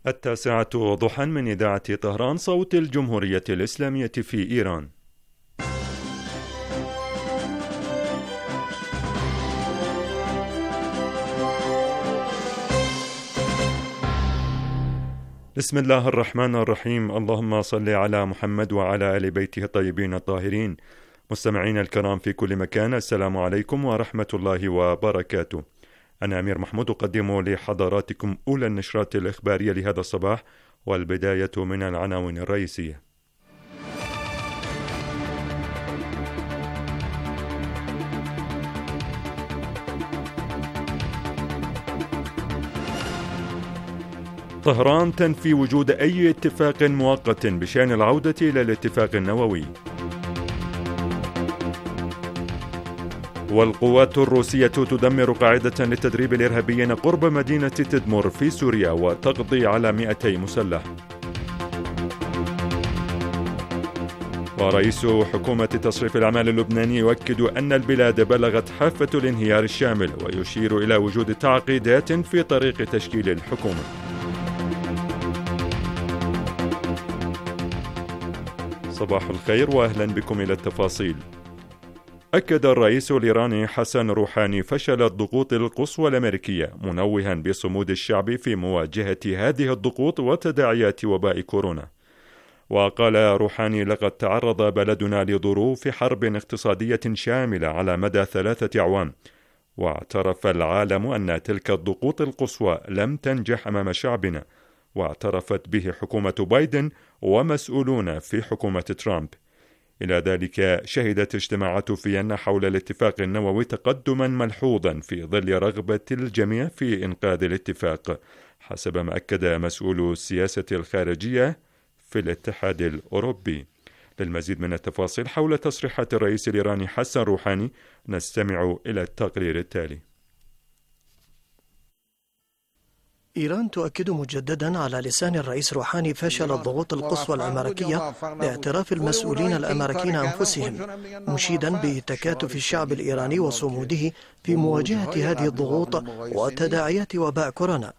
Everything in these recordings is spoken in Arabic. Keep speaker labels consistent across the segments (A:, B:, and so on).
A: 9:00 ضحى من إذاعة طهران صوت الجمهورية الإسلامية في إيران. بسم الله الرحمن الرحيم. اللهم صل على محمد وعلى آل بيته الطيبين الطاهرين. مستمعين الكرام في كل مكان، السلام عليكم ورحمة الله وبركاته. أنا أمير محمود أقدم لحضراتكم أولى النشرات الإخبارية لهذا الصباح، والبداية من العناوين الرئيسية. طهران تنفي وجود أي اتفاق مؤقت بشأن العودة إلى الاتفاق النووي. والقوات الروسية تدمر قاعدة للتدريب الإرهابيين قرب مدينة تدمر في سوريا وتقضي على 200 مسلح. ورئيس حكومة تصريف الأعمال اللبناني يؤكد أن البلاد بلغت حافة الانهيار الشامل، ويشير إلى وجود تعقيدات في طريق تشكيل الحكومة. صباح الخير وأهلا بكم إلى التفاصيل. أكد الرئيس الإيراني حسن روحاني فشل الضغوط القصوى الأمريكية، منوها بصمود الشعب في مواجهة هذه الضغوط وتداعيات وباء كورونا. وقال روحاني: لقد تعرض بلدنا لظروف حرب اقتصادية شاملة على مدى 3 أعوام، واعترف العالم أن تلك الضغوط القصوى لم تنجح أمام شعبنا، واعترفت به حكومة بايدن ومسؤولون في حكومة ترامب. إلى ذلك شهدت اجتماعات فيينا حول الاتفاق النووي تقدما ملحوظا في ظل رغبة الجميع في إنقاذ الاتفاق، حسب ما أكد مسؤول السياسة الخارجية في الاتحاد الأوروبي. للمزيد من التفاصيل حول تصريحات الرئيس الإيراني حسن روحاني نستمع إلى التقرير التالي.
B: إيران تؤكد مجددا على لسان الرئيس روحاني فشل الضغوط القصوى الأمريكية باعتراف المسؤولين الأمريكيين أنفسهم، مشيدا بتكاتف الشعب الإيراني وصموده في مواجهة هذه الضغوط وتداعيات وباء كورونا.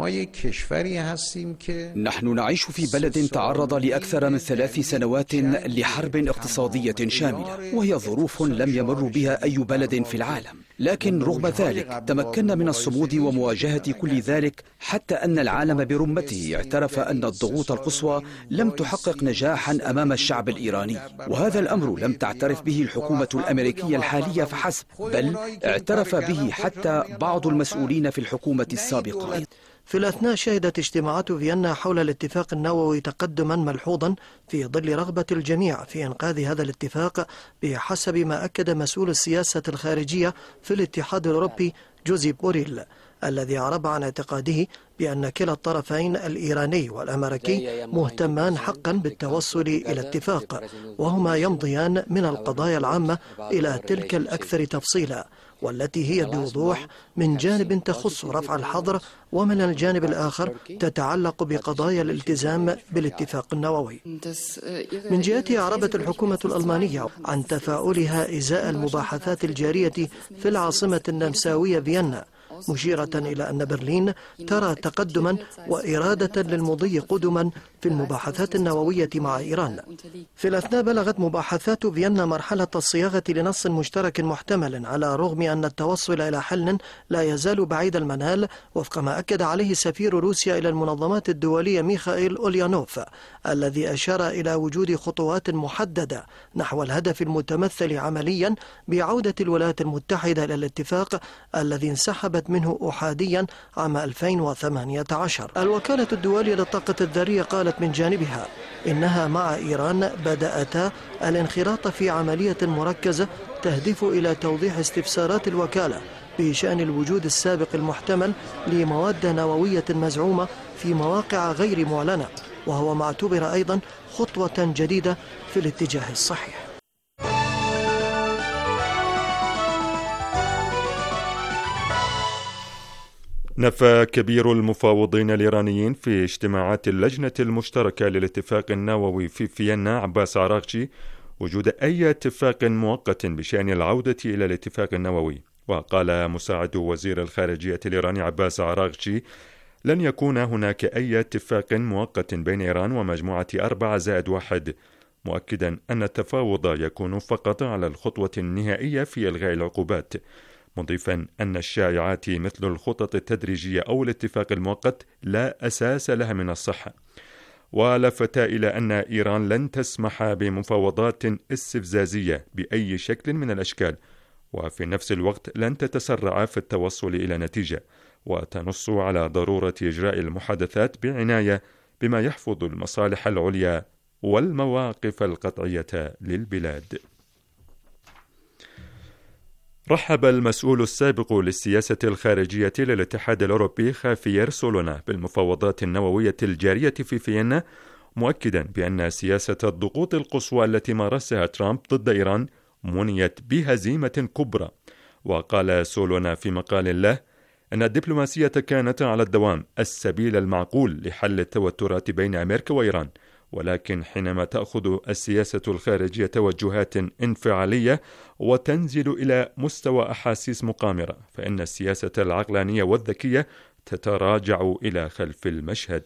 C: نحن نعيش في بلد تعرض لأكثر من 3 سنوات لحرب اقتصادية شاملة، وهي ظروف لم يمر بها أي بلد في العالم، لكن رغم ذلك تمكنا من الصمود ومواجهة كل ذلك، حتى أن العالم برمته اعترف أن الضغوط القصوى لم تحقق نجاحا أمام الشعب الإيراني. وهذا الأمر لم تعترف به الحكومة الأمريكية الحالية فحسب، بل اعترف به حتى بعض المسؤولين في الحكومة السابقة.
B: في الأثناء شهدت اجتماعات فيينا حول الاتفاق النووي تقدما ملحوظا في ظل رغبة الجميع في إنقاذ هذا الاتفاق، بحسب ما أكد مسؤول السياسة الخارجية في الاتحاد الأوروبي جوزيف بوريل، الذي أعرب عن اعتقاده بأن كلا الطرفين الإيراني والأمريكي مهتمان حقا بالتوصل إلى اتفاق، وهما يمضيان من القضايا العامة إلى تلك الأكثر تفصيلا، والتي هي بوضوح من جانب تخص رفع الحظر، ومن الجانب الآخر تتعلق بقضايا الالتزام بالاتفاق النووي. من جهتها أعربت الحكومة الألمانية عن تفاؤلها إزاء المباحثات الجارية في العاصمة النمساوية فيينا، مشيرة إلى أن برلين ترى تقدما وإرادة للمضي قدما في المباحثات النووية مع إيران. في الأثناء بلغت مباحثات فيينا مرحلة الصياغة لنص مشترك محتمل، على الرغم أن التوصل إلى حل لا يزال بعيد المنال، وفق ما أكد عليه سفير روسيا إلى المنظمات الدولية ميخائيل أوليانوف، الذي أشار إلى وجود خطوات محددة نحو الهدف المتمثل عمليا بعودة الولايات المتحدة إلى الاتفاق الذي انسحبت منه أحاديا عام 2018. الوكالة الدولية للطاقة الذرية قالت من جانبها إنها مع إيران بدأتا الانخراط في عملية مركزة تهدف إلى توضيح استفسارات الوكالة بشأن الوجود السابق المحتمل لمواد نووية مزعومة في مواقع غير معلنة، وهو ما اعتبر أيضا خطوة جديدة في الاتجاه الصحيح.
A: نفى كبير المفاوضين الإيرانيين في اجتماعات اللجنة المشتركة للاتفاق النووي في فيينا عباس عراقجي وجود أي اتفاق مؤقت بشأن العودة إلى الاتفاق النووي. وقال مساعد وزير الخارجية الإيراني عباس عراقجي: لن يكون هناك أي اتفاق مؤقت بين إيران ومجموعة 4+1، مؤكدا أن التفاوض يكون فقط على الخطوة النهائية في إلغاء العقوبات، مضيفا أن الشائعات مثل الخطط التدريجية أو الاتفاق المؤقت لا أساس لها من الصحة. ولفت إلى أن إيران لن تسمح بمفاوضات استفزازية بأي شكل من الأشكال، وفي نفس الوقت لن تتسرع في التوصل إلى نتيجة، وتنص على ضرورة إجراء المحادثات بعناية بما يحفظ المصالح العليا والمواقف القطعية للبلاد. رحب المسؤول السابق للسياسة الخارجية للاتحاد الأوروبي خافير سولونا بالمفاوضات النووية الجارية في فيينا، مؤكدا بأن سياسة الضغوط القصوى التي مارسها ترامب ضد إيران منيت بهزيمة كبرى. وقال سولونا في مقال له أن الدبلوماسية كانت على الدوام السبيل المعقول لحل التوترات بين أمريكا وإيران، ولكن حينما تأخذ السياسة الخارجية توجهات انفعالية وتنزل إلى مستوى أحاسيس مقامرة، فإن السياسة العقلانية والذكية تتراجع إلى خلف المشهد.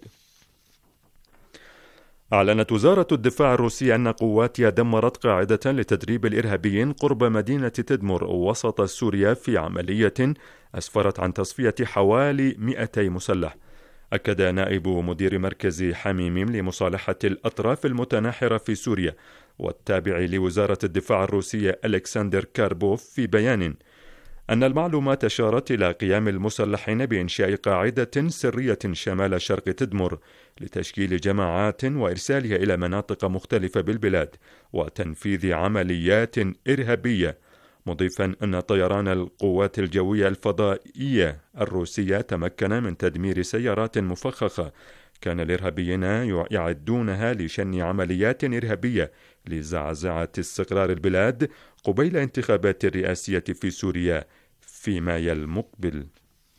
A: أعلنت وزارة الدفاع الروسية أن قواتها دمرت قاعدة لتدريب الإرهابيين قرب مدينة تدمر وسط سوريا في عملية أسفرت عن تصفية حوالي 200 مسلح. أكد نائب مدير مركز حميميم لمصالحة الأطراف المتناحرة في سوريا والتابع لوزارة الدفاع الروسية ألكسندر كاربوف في بيان أن المعلومات أشارت إلى قيام المسلحين بإنشاء قاعدة سرية شمال شرق تدمر لتشكيل جماعات وإرسالها إلى مناطق مختلفة بالبلاد وتنفيذ عمليات إرهابية، مضيفا أن طيران القوات الجوية الفضائية الروسية تمكن من تدمير سيارات مفخخة كان الإرهابيين يعدونها لشن عمليات إرهابية لزعزعة استقرار البلاد قبيل انتخابات الرئاسية في سوريا في مايو المقبل.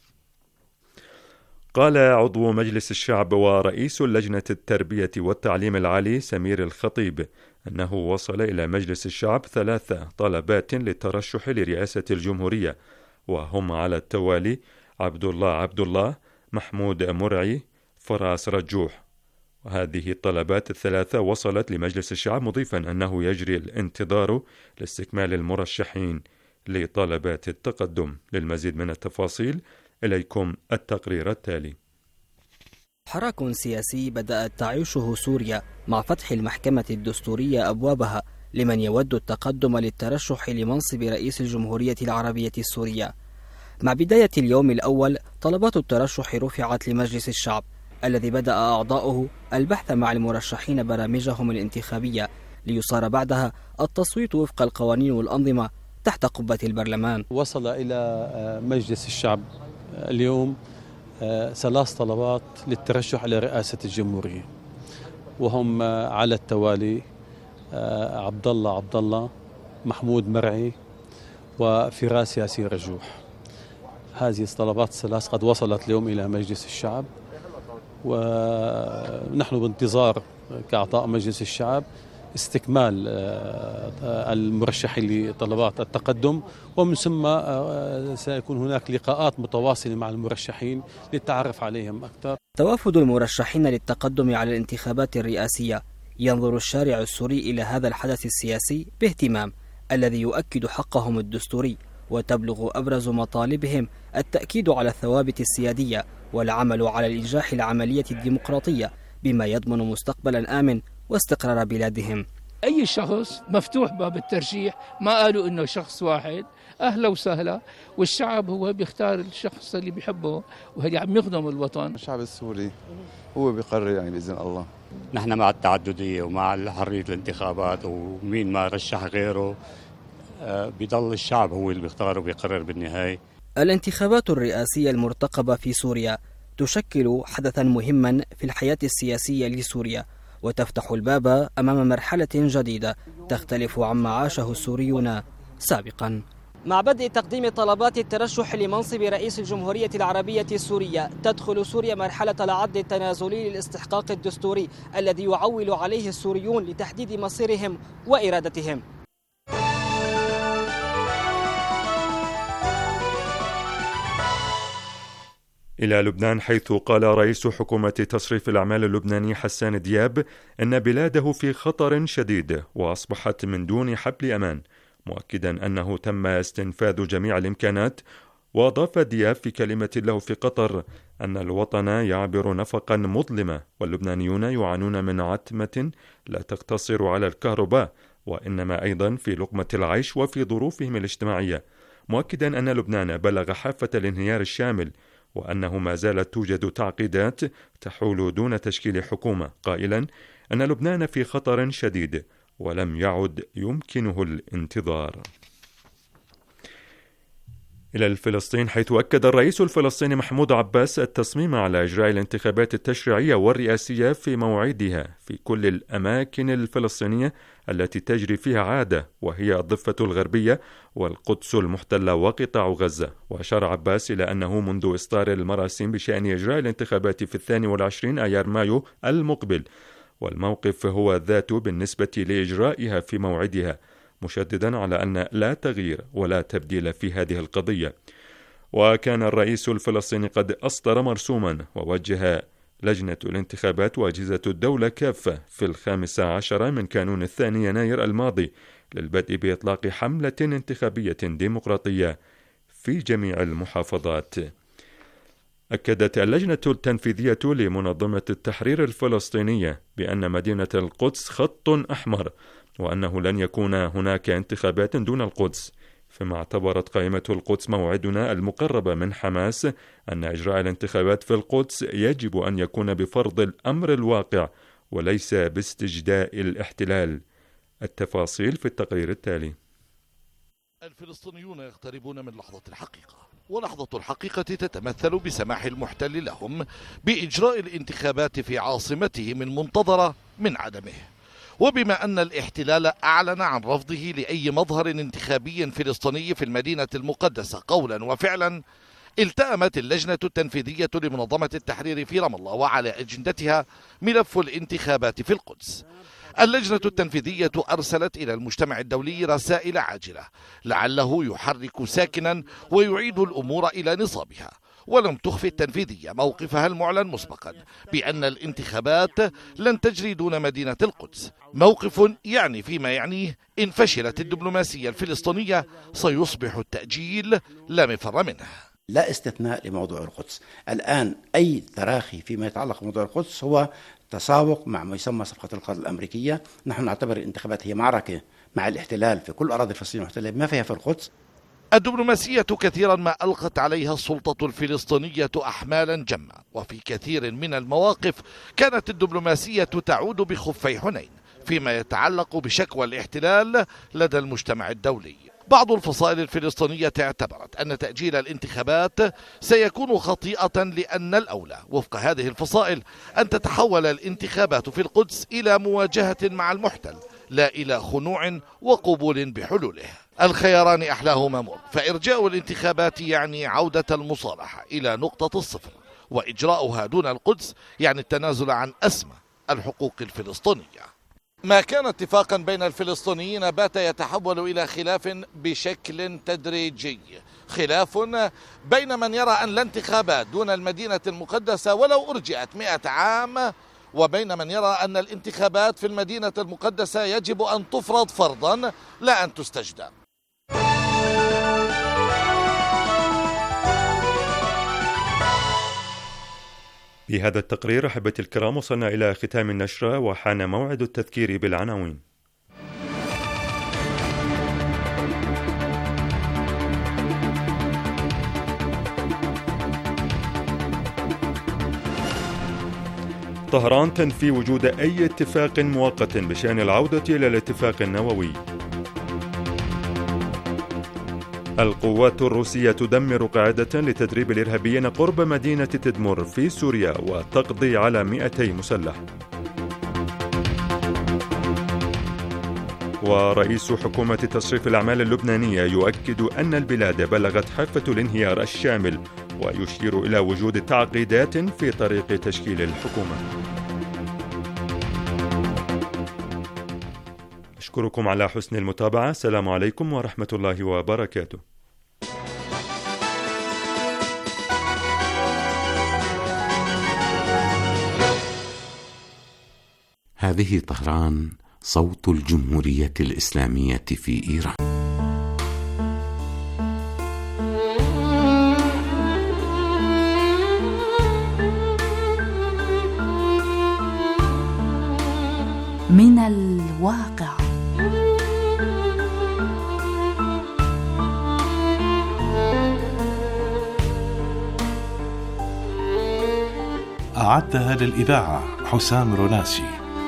A: قال عضو مجلس الشعب ورئيس لجنة التربية والتعليم العالي سمير الخطيب أنه وصل إلى مجلس الشعب 3 طلبات للترشح لرئاسة الجمهورية، وهم على التوالي عبد الله، محمود مرعي، فراس رجوح. وهذه الطلبات ال3 وصلت لمجلس الشعب، مضيفا أنه يجري الانتظار لاستكمال المرشحين لطلبات التقدم. للمزيد من التفاصيل إليكم التقرير التالي.
D: حراك سياسي بدأت تعيشه سوريا مع فتح المحكمة الدستورية أبوابها لمن يود التقدم للترشح لمنصب رئيس الجمهورية العربية السورية. مع بداية اليوم الأول طلبات الترشح رفعت لمجلس الشعب الذي بدأ أعضاؤه البحث مع المرشحين برامجهم الانتخابية ليصار بعدها التصويت وفق القوانين والأنظمة تحت قبة البرلمان.
E: وصل إلى مجلس الشعب اليوم 3 طلبات للترشح لرئاسة الجمهورية، وهم على التوالي عبد الله، محمود مرعي، وفراس ياسين رجوح. هذه الطلبات ال3 قد وصلت اليوم إلى مجلس الشعب، ونحن بانتظار كأعضاء مجلس الشعب استكمال المرشحين لطلبات التقدم، ومن ثم سيكون هناك لقاءات متواصلة مع المرشحين للتعرف عليهم أكثر.
D: توافد المرشحين للتقدم على الانتخابات الرئاسية ينظر الشارع السوري إلى هذا الحدث السياسي باهتمام الذي يؤكد حقهم الدستوري، وتبلغ أبرز مطالبهم التأكيد على الثوابت السيادية والعمل على الإنجاح العملية الديمقراطية بما يضمن مستقبلا آمن واستقرار بلادهم.
F: أي شخص مفتوح باب الترشيح، ما قالوا إنه شخص واحد، أهلا وسهلا، والشعب هو بيختار الشخص اللي بيحبه وهذا عم يخدم الوطن.
G: الشعب السوري هو بيقرر يعني بإذن الله.
H: نحن مع التعددية ومع حرية الانتخابات، ومين ما رشح غيره بيضل الشعب هو اللي بيختار وبيقرر بالنهاية.
D: الانتخابات الرئاسية المرتقبة في سوريا تشكل حدثا مهما في الحياة السياسية لسوريا، وتفتح الباب أمام مرحلة جديدة تختلف عما عاشه السوريون سابقا. مع بدء تقديم طلبات الترشح لمنصب رئيس الجمهورية العربية السورية، تدخل سوريا مرحلة العد التنازلي للاستحقاق الدستوري الذي يعول عليه السوريون لتحديد مصيرهم وإرادتهم.
A: إلى لبنان، حيث قال رئيس حكومة تصريف الأعمال اللبناني حسان دياب أن بلاده في خطر شديد وأصبحت من دون حبل أمان، مؤكدا أنه تم استنفاذ جميع الإمكانات. وأضاف دياب في كلمة له في قطر أن الوطن يعبر نفقا مظلمة، واللبنانيون يعانون من عتمة لا تقتصر على الكهرباء، وإنما أيضا في لقمة العيش وفي ظروفهم الاجتماعية، مؤكدا أن لبنان بلغ حافة الانهيار الشامل، وأنه ما زالت توجد تعقيدات تحول دون تشكيل حكومة، قائلا أن لبنان في خطر شديد ولم يعد يمكنه الانتظار. إلى فلسطين، حيث أكد الرئيس الفلسطيني محمود عباس التصميم على إجراء الانتخابات التشريعية والرئاسية في موعدها في كل الأماكن الفلسطينية التي تجري فيها عادة، وهي الضفة الغربية والقدس المحتلة وقطاع غزة. وأشار عباس إلى أنه منذ إصدار المراسيم بشأن إجراء الانتخابات في 22 آيار مايو المقبل، والموقف هو ذاته بالنسبة لإجرائها في موعدها، مشددا على أن لا تغيير ولا تبديل في هذه القضية. وكان الرئيس الفلسطيني قد أصدر مرسوما ووجه لجنة الانتخابات وأجهزة الدولة كافة في 15 من كانون 2 يناير الماضي للبدء بإطلاق حملة انتخابية ديمقراطية في جميع المحافظات. أكدت اللجنة التنفيذية لمنظمة التحرير الفلسطينية بأن مدينة القدس خط أحمر، وأنه لن يكون هناك انتخابات دون القدس، فيما اعتبرت قائمة القدس موعدنا المقرب من حماس أن إجراء الانتخابات في القدس يجب أن يكون بفرض الأمر الواقع وليس باستجداء الاحتلال. التفاصيل في التقرير التالي.
I: الفلسطينيون يقتربون من لحظة الحقيقة، ولحظة الحقيقة تتمثل بسماح المحتل لهم بإجراء الانتخابات في عاصمتهم المنتظرة من عدمه. وبما أن الاحتلال أعلن عن رفضه لأي مظهر انتخابي فلسطيني في المدينة المقدسة قولا وفعلا، التأمت اللجنة التنفيذية لمنظمة التحرير في رام الله وعلى أجندتها ملف الانتخابات في القدس. اللجنة التنفيذية أرسلت إلى المجتمع الدولي رسائل عاجلة لعله يحرك ساكنا ويعيد الأمور إلى نصابها، ولم تخفي التنفيذية موقفها المعلن مسبقا بأن الانتخابات لن تجري دون مدينة القدس، موقف يعني فيما يعنيه إن فشلت الدبلوماسية الفلسطينية سيصبح التأجيل لا مفر منه.
J: لا استثناء لموضوع القدس. الآن أي تراخي فيما يتعلق بموضوع القدس هو تسابق مع ما يسمى صفقة القرض الأمريكية. نحن نعتبر الانتخابات هي معركة مع الاحتلال في كل أراضي فلسطين المحتلة بما فيها في القدس.
I: الدبلوماسية كثيرا ما ألقت عليها السلطة الفلسطينية أحمالا جمة، وفي كثير من المواقف كانت الدبلوماسية تعود بخفي حنين فيما يتعلق بشكوى الاحتلال لدى المجتمع الدولي. بعض الفصائل الفلسطينية اعتبرت أن تأجيل الانتخابات سيكون خطيئة، لأن الأولى وفق هذه الفصائل أن تتحول الانتخابات في القدس إلى مواجهة مع المحتل لا إلى خنوع وقبول بحلوله. الخياران أحلاهما مر، فإرجاء الانتخابات يعني عودة المصالحة إلى نقطة الصفر، وإجراؤها دون القدس يعني التنازل عن أسمى الحقوق الفلسطينية. ما كان اتفاقا بين الفلسطينيين بات يتحول إلى خلاف بشكل تدريجي، خلاف بين من يرى أن لا انتخابات دون المدينة المقدسة ولو أرجئت 100 عام، وبين من يرى أن الانتخابات في المدينة المقدسة يجب أن تفرض فرضا لا أن تستجدى.
A: بهذا التقرير أحبتي الكرام وصلنا إلى ختام النشرة، وحان موعد التذكير بالعناوين. طهران تنفي وجود أي اتفاق مؤقت بشأن العودة إلى الاتفاق النووي. القوات الروسية تدمر قاعدة لتدريب الإرهابيين قرب مدينة تدمر في سوريا وتقضي على 200 مسلح. ورئيس حكومة تصريف الأعمال اللبنانية يؤكد أن البلاد بلغت حافة الانهيار الشامل، ويشير إلى وجود تعقيدات في طريق تشكيل الحكومة. أشكركم على حسن المتابعة. السلام عليكم ورحمة الله وبركاته.
K: هذه طهران، صوت الجمهورية الإسلامية في إيران.
L: من الواقع.
M: أعدها للإذاعة حسام روناسي.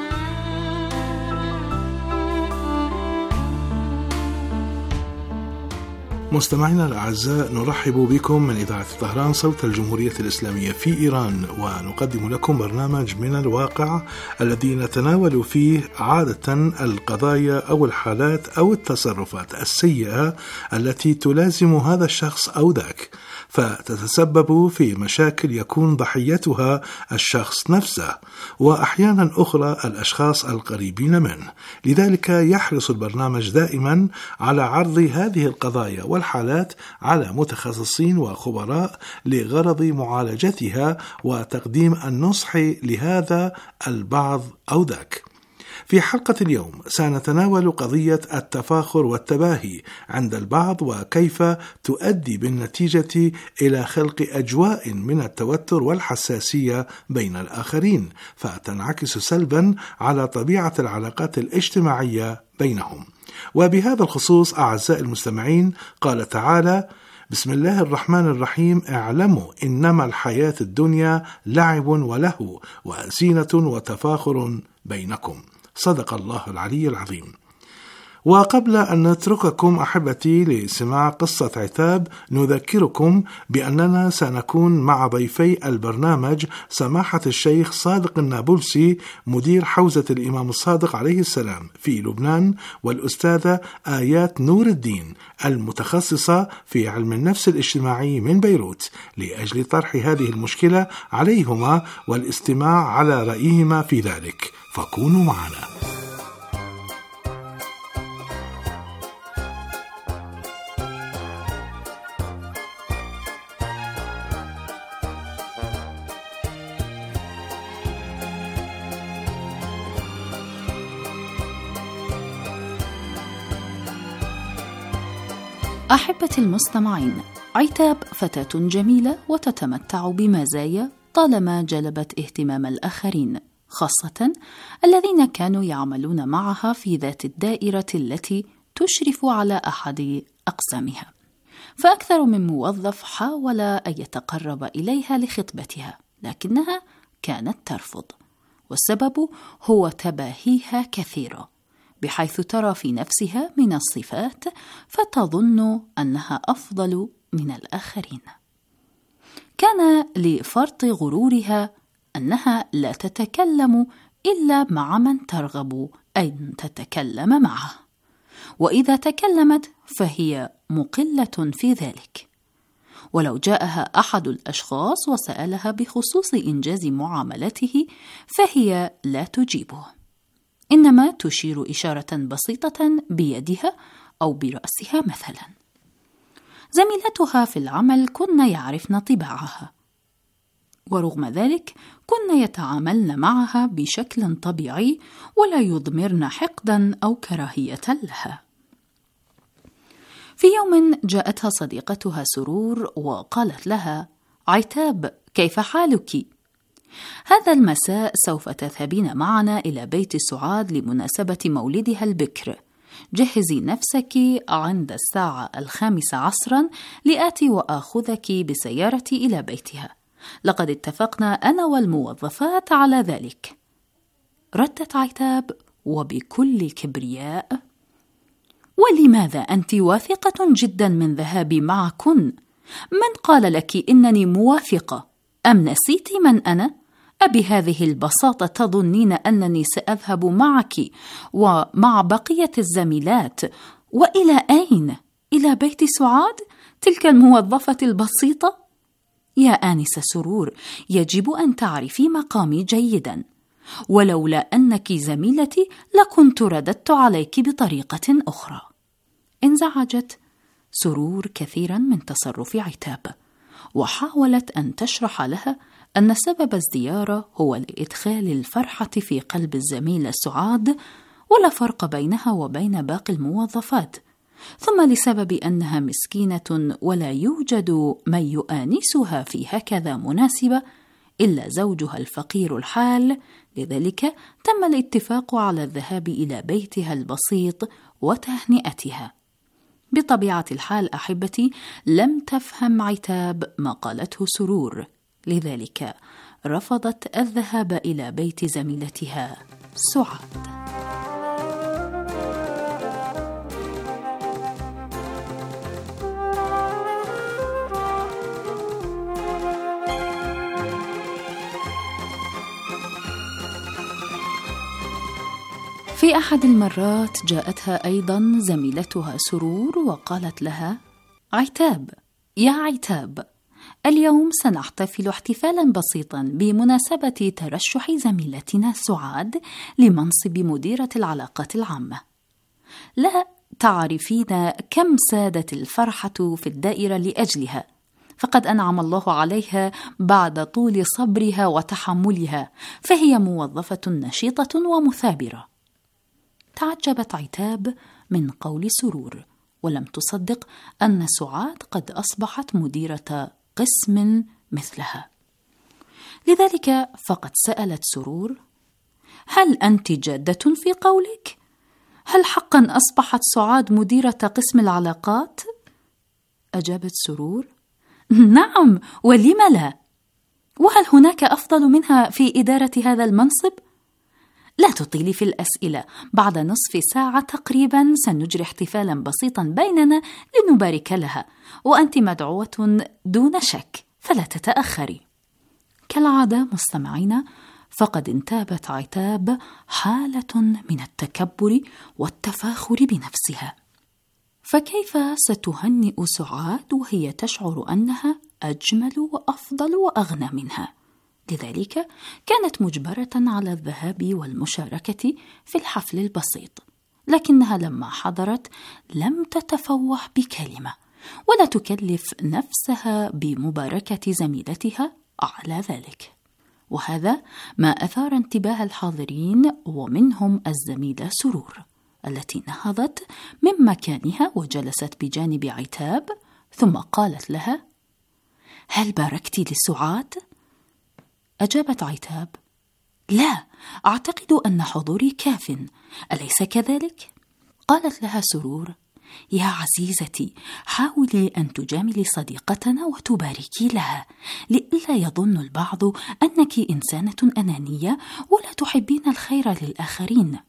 N: مستمعينا الأعزاء، نرحب بكم من إذاعة طهران صوت الجمهورية الإسلامية في إيران، ونقدم لكم برنامج من الواقع الذي نتناول فيه عادة القضايا أو الحالات أو التصرفات السيئة التي تلازم هذا الشخص أو ذاك، فتتسبب في مشاكل يكون ضحيتها الشخص نفسه، وأحيانا أخرى الأشخاص القريبين منه. لذلك يحرص البرنامج دائما على عرض هذه القضايا والحالات على متخصصين وخبراء لغرض معالجتها وتقديم النصح لهذا البعض أو ذاك. في حلقة اليوم سنتناول قضية التفاخر والتباهي عند البعض، وكيف تؤدي بالنتيجة إلى خلق أجواء من التوتر والحساسية بين الآخرين، فتنعكس سلبا على طبيعة العلاقات الاجتماعية بينهم. وبهذا الخصوص أعزائي المستمعين، قال تعالى: بسم الله الرحمن الرحيم: اعلموا إنما الحياة الدنيا لعب ولهو وزينة وتفاخر بينكم. صدق الله العلي العظيم. وقبل أن نترككم أحبتي لسماع قصة عتاب، نذكركم بأننا سنكون مع ضيفي البرنامج سماحة الشيخ صادق النابلسي مدير حوزة الإمام الصادق عليه السلام في لبنان، والأستاذة آيات نور الدين المتخصصة في علم النفس الاجتماعي من بيروت، لأجل طرح هذه المشكلة عليهما والاستماع على رأيهما في ذلك، فكونوا معنا.
L: أحبتي المستمعين، عتاب فتاة جميلة وتتمتع بمزايا طالما جلبت اهتمام الآخرين، خاصة الذين كانوا يعملون معها في ذات الدائرة التي تشرف على أحد أقسامها. فأكثر من موظف حاول أن يتقرب إليها لخطبتها، لكنها كانت ترفض، والسبب هو تباهيها كثيرا، بحيث ترى في نفسها من الصفات فتظن أنها أفضل من الآخرين. كان لفرط غرورها أنها لا تتكلم إلا مع من ترغب أن تتكلم معه، وإذا تكلمت فهي مقلة في ذلك. ولو جاءها أحد الأشخاص وسألها بخصوص إنجاز معاملته فهي لا تجيبه، إنما تشير إشارة بسيطة بيدها أو برأسها مثلا. زميلتها في العمل كن يعرفن طباعها، ورغم ذلك كن يتعاملن معها بشكل طبيعي ولا يضمرن حقدا أو كراهية لها. في يوم جاءتها صديقتها سرور وقالت لها: عتاب، كيف حالك؟ هذا المساء سوف تذهبين معنا إلى بيت سعاد لمناسبة مولدها البكر. جهزي نفسك عند 5:05 عصرا لآتي وآخذك بسيارتي إلى بيتها. لقد اتفقنا أنا والموظفات على ذلك. ردت عتاب وبكل كبرياء: ولماذا أنت واثقة جدا من ذهابي معكن؟ من قال لك إنني موافقة؟ أم نسيت من أنا؟ أبهذه البساطة تظنين أنني سأذهب معك ومع بقية الزميلات؟ وإلى أين؟ إلى بيت سعاد؟ تلك الموظفة البسيطة؟ يا آنسة سرور، يجب أن تعرفي مقامي جيدا، ولولا أنك زميلتي لكنت رددت عليك بطريقة أخرى. انزعجت سرور كثيرا من تصرف عتاب، وحاولت أن تشرح لها أن سبب الزيارة هو لإدخال الفرحة في قلب الزميلة سعاد، ولا فرق بينها وبين باقي الموظفات، ثم لسبب أنها مسكينة ولا يوجد من يؤانسها في هكذا مناسبة إلا زوجها الفقير الحال، لذلك تم الاتفاق على الذهاب إلى بيتها البسيط وتهنئتها. بطبيعة الحال أحبتي، لم تفهم عتاب ما قالته سرور، لذلك رفضت الذهاب إلى بيت زميلتها سعاد. في أحد المرات جاءتها أيضا زميلتها سرور وقالت لها: عتاب، يا عتاب، اليوم سنحتفل احتفالا بسيطا بمناسبة ترشح زميلتنا سعاد لمنصب مديرة العلاقات العامة. لا تعرفين كم سادت الفرحة في الدائرة لأجلها، فقد أنعم الله عليها بعد طول صبرها وتحملها، فهي موظفة نشيطة ومثابرة. تعجبت عتاب من قول سرور، ولم تصدق أن سعاد قد أصبحت مديرة قسم مثلها. لذلك فقد سألت سرور: هل أنت جادة في قولك؟ هل حقا أصبحت سعاد مديرة قسم العلاقات؟ أجابت سرور: نعم، ولم لا؟ وهل هناك أفضل منها في إدارة هذا المنصب؟ لا تطيلي في الأسئلة، بعد نصف ساعة تقريبا سنجري احتفالا بسيطا بيننا لنبارك لها، وأنت مدعوة دون شك، فلا تتأخري. كالعادة مستمعين، فقد انتابت عتاب حالة من التكبر والتفاخر بنفسها، فكيف ستهنئ سعاد وهي تشعر أنها أجمل وأفضل وأغنى منها؟ لذلك كانت مجبرة على الذهاب والمشاركة في الحفل البسيط، لكنها لما حضرت لم تتفوه بكلمة ولا تكلف نفسها بمباركة زميلتها على ذلك. وهذا ما أثار انتباه الحاضرين، ومنهم الزميلة سرور التي نهضت من مكانها وجلست بجانب عتاب، ثم قالت لها: هل باركتي لسعاد؟ أجابت عتاب: لا، أعتقد أن حضوري كاف، أليس كذلك؟ قالت لها سرور: يا عزيزتي، حاولي أن تجاملي صديقتنا وتباركي لها، لئلا يظن البعض أنك إنسانة أنانية ولا تحبين الخير للآخرين.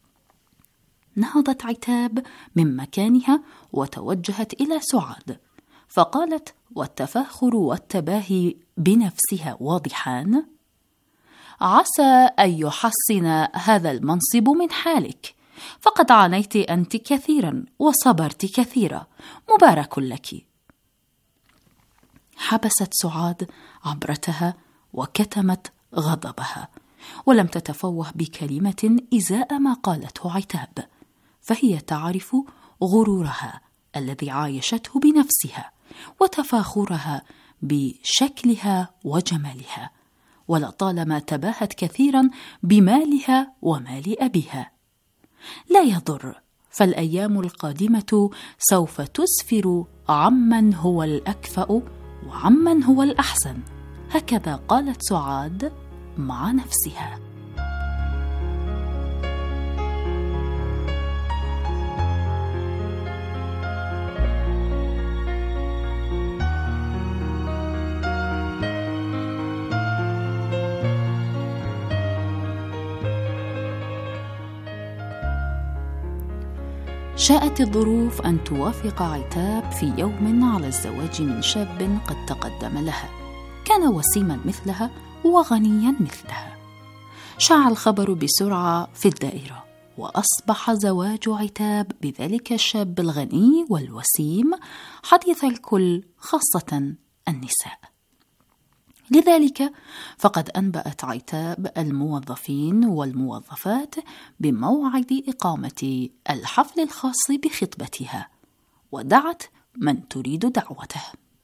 L: نهضت عتاب من مكانها وتوجهت إلى سعاد، فقالت والتفاخر والتباهي بنفسها واضحان: عسى أن يحسن هذا المنصب من حالك، فقد عانيت أنت كثيرا وصبرت كثيرا، مبارك لك. حبست سعاد عبرتها وكتمت غضبها، ولم تتفوه بكلمة إزاء ما قالته عتاب، فهي تعرف غرورها الذي عايشته بنفسها وتفاخرها بشكلها وجمالها، ولطالما تباهت كثيرا بمالها ومال أبيها. لا يضر، فالأيام القادمة سوف تسفر عمن هو الأكفأ وعمن هو الأحسن، هكذا قالت سعاد مع نفسها. شاءت الظروف أن توافق عتاب في يوم على الزواج من شاب قد تقدم لها، كان وسيما مثلها وغنيا مثلها. شاع الخبر بسرعة في الدائرة، وأصبح زواج عتاب بذلك الشاب الغني والوسيم حديث الكل، خاصة النساء. لذلك فقد أنبأت عتاب الموظفين والموظفات بموعد إقامة الحفل الخاص بخطبتها، ودعت من تريد دعوته.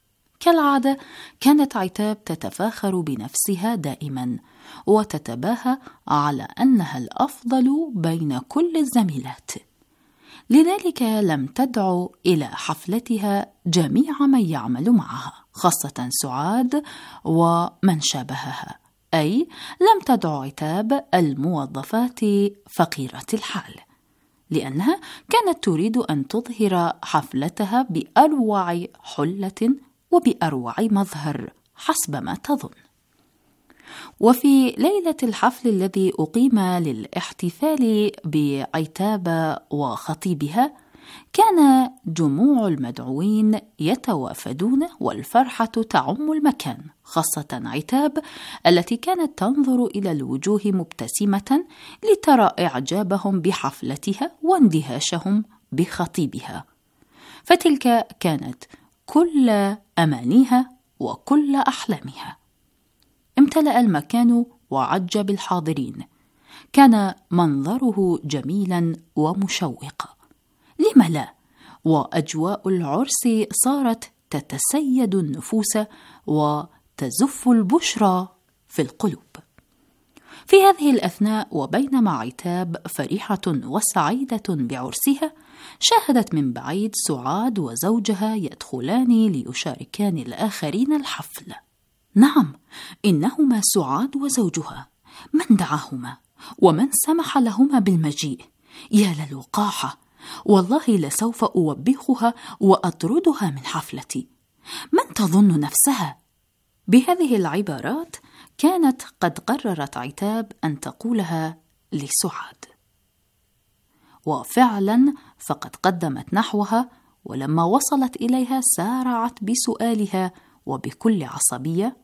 L: كالعادة كانت عتاب تتفاخر بنفسها دائما وتتباهى على أنها الأفضل بين كل الزميلات، لذلك لم تدع إلى حفلتها جميع من يعمل معها، خاصة سعاد ومن شابهها، أي لم تدع عتاب الموظفات فقيرة الحال، لأنها كانت تريد أن تظهر حفلتها بأروع حلة وبأروع مظهر حسب ما تظن. وفي ليلة الحفل الذي أقيم للاحتفال بعتاب وخطيبها كان جموع المدعوين يتوافدون والفرحة تعم المكان، خاصة عتاب التي كانت تنظر إلى الوجوه مبتسمة لترى إعجابهم بحفلتها واندهاشهم بخطيبها، فتلك كانت كل أمانيها وكل أحلامها. امتلأ المكان وعج بالحاضرين، كان منظره جميلا ومشوقا، لم لا؟ وأجواء العرس صارت تتسيد النفوس وتزف البشرى في القلوب. في هذه الأثناء وبينما عتاب فرحة وسعيدة بعرسها، شاهدت من بعيد سعاد وزوجها يدخلان ليشاركان الآخرين الحفل. نعم، إنهما سعاد وزوجها. من دعاهما ومن سمح لهما بالمجيء؟ يا للوقاحة، والله لسوف أوبخها وأطردها من حفلتي. من تظن نفسها؟ بهذه العبارات كانت قد قررت عتاب أن تقولها لسعاد، وفعلا فقد قدمت نحوها، ولما وصلت إليها سارعت بسؤالها وبكل عصبية: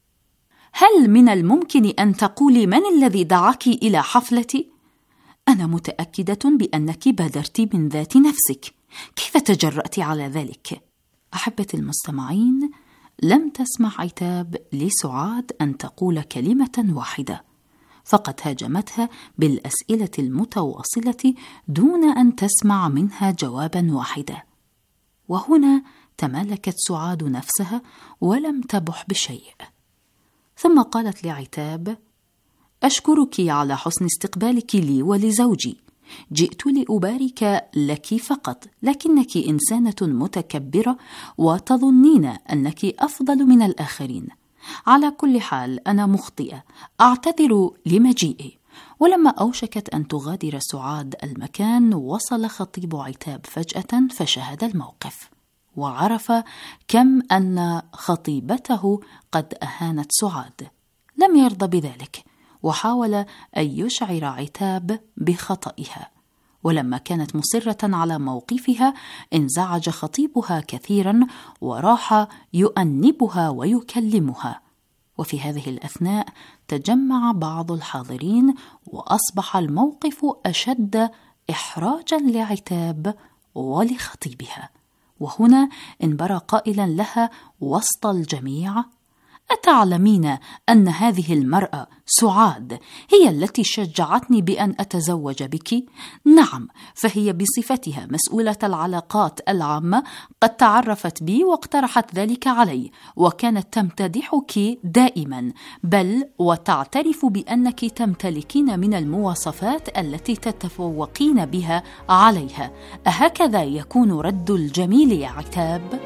L: هل من الممكن أن تقولي من الذي دعاك إلى حفلتي؟ أنا متأكدة بأنك بادرت من ذات نفسك، كيف تجرأت على ذلك؟ أحبتي المستمعين، لم تسمح عتاب لسعاد أن تقول كلمة واحدة، فقد هاجمتها بالأسئلة المتواصلة دون أن تسمع منها جوابا واحدا. وهنا تمالكت سعاد نفسها ولم تبح بشيء، ثم قالت لعتاب: أشكرك على حسن استقبالك لي ولزوجي، جئت لأبارك لك فقط، لكنك إنسانة متكبرة وتظنين أنك أفضل من الآخرين. على كل حال أنا مخطئة، أعتذر لمجيئي. ولما أوشكت أن تغادر سعاد المكان، وصل خطيب عتاب فجأة فشاهد الموقف، وعرف كم أن خطيبته قد أهانت سعاد. لم يرضى بذلك، وحاول أن يشعر عتاب بخطئها، ولما كانت مصرة على موقفها انزعج خطيبها كثيرا وراح يؤنبها ويكلمها. وفي هذه الأثناء تجمع بعض الحاضرين، وأصبح الموقف أشد إحراجا لعتاب ولخطيبها. وهنا انبرى قائلا لها وسط الجميع: أتعلمين أن هذه المرأة سعاد هي التي شجعتني بأن أتزوج بك؟ نعم، فهي بصفتها مسؤولة العلاقات العامة قد تعرفت بي واقترحت ذلك علي، وكانت تمتدحك دائما، بل وتعترف بأنك تمتلكين من المواصفات التي تتفوقين بها عليها. أهكذا يكون رد الجميل يا عتاب؟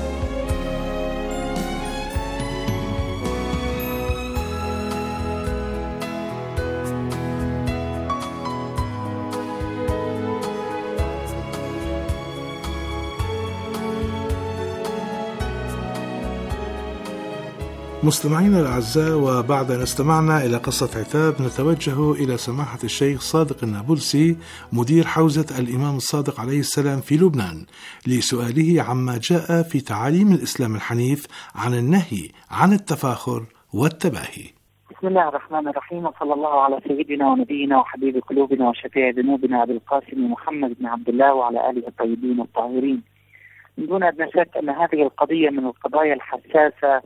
N: مستمعينا الأعزاء، وبعد أن استمعنا إلى قصة عتاب نتوجه إلى سماحة الشيخ صادق النابلسي مدير حوزة الإمام الصادق عليه السلام في لبنان لسؤاله عما جاء في تعاليم الإسلام الحنيف عن النهي عن التفاخر والتباهي.
O: بسم الله الرحمن الرحيم، وصلى الله على سيدنا ونبينا وحبيب قلوبنا وشفيع ذنوبنا أبي القاسم محمد بن عبد الله وعلى آله الطيبين الطاهرين. من دون أدنى شك أن هذه القضية من القضايا الحساسة،